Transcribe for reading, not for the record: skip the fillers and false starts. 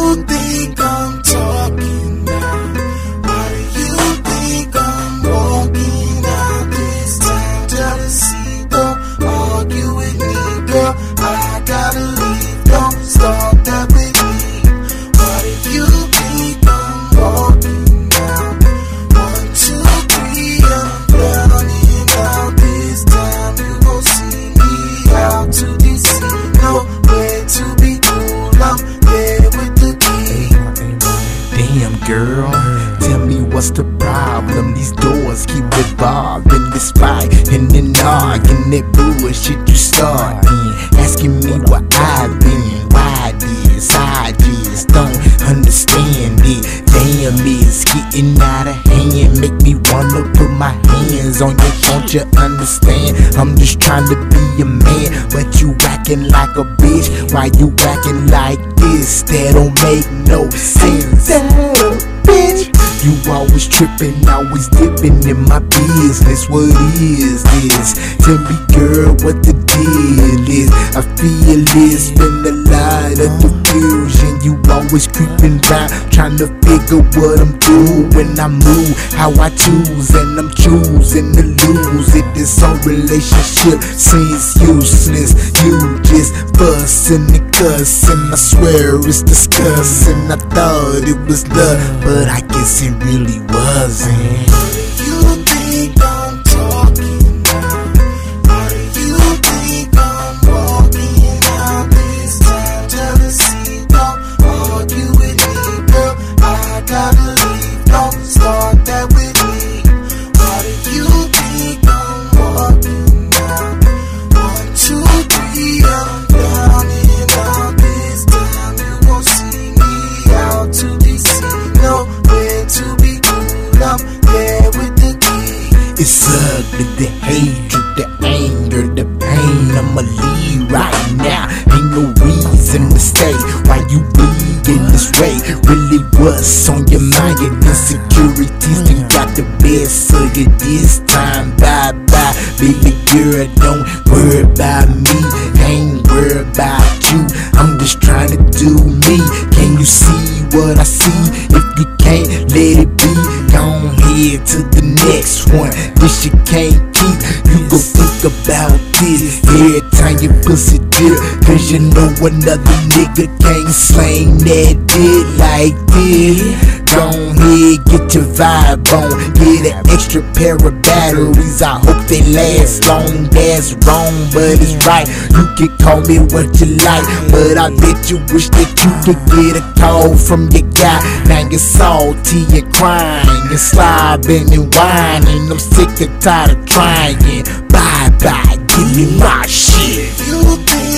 you think I'm talking now? Why do you think I'm walking out this town? Jealousy, don't argue with me, girl. I gotta leave, don't start that with me. Why do you think I'm walking now? 1, 2, 3, I'm drowning out this time. You gon' see me out to DC, nowhere to be cool. I'm there with the key. Damn girl, tell me what's the problem? These doors keep revolving, this fight and then arguing that bullshit you starting, asking me what I've been, why this, I just don't understand it. Damn, it's getting out of hand, make me wanna put my hands on you, don't you understand? I'm just trying to be a man, but you acting like a bitch. Why you acting like this? That don't make no sense. Bitch, you always tripping, always dipping in my business. What is this? Tell me, girl, what the deal is. I feel it's been a lot of confusion. You always creeping round, trying to figure what I'm doing. I move how I choose, and I'm choosing to lose it. This whole relationship seems useless. You just fussing and cussing. I swear it's disgusting. I thought it was love, but I guess it really wasn't. You think I'm talking now? Why do you think I'm walking out this time? Jealousy, don't argue with me, girl. I gotta leave, don't start that with me. Why do you think I'm walking now? 1, 2, 3, I'm drowning out this time. You gon' see me out to DC, nowhere to be cool. I'm there with the key. It's ugly, the hatred, the anger, the pain. I'ma leave right now. Ain't no reason to stay. Why you bleeding this way? Really, what's on your mind? Your insecurities, you got the best of you this time. Bye bye, baby girl, don't worry about me. Ain't worried about you. I'm just trying to do me. Can you see what I see? If you can't, let it be. Go ahead to the next one. This you can't keep. You gon' think about this every time you pussy dip, cause you know another nigga can't slang that dick like this. Go ahead, get your vibe on. Get an extra pair of batteries. I hope they last long. That's wrong, but it's right. You can call me what you like, but I bet you wish that you could get a call from your guy. Now you're salty and crying and slobbing and whining. I'm sick and tired of trying. Bye bye, give me my shit. You think